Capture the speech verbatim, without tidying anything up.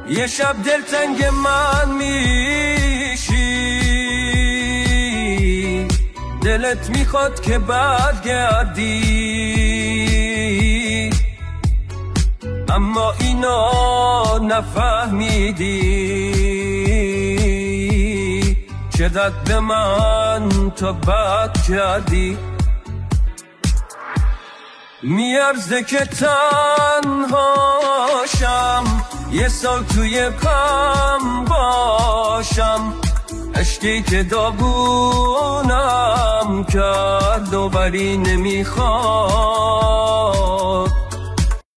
یه شب دلتنگ من میشی، دلت میخواد که برگردی، اما اینا نفهمیدی چقدر به من تو بد کردی. میارزه که تنهاشم، یه سال توی غم باشم، عشقی که داغونم کرد و بری نمیخواد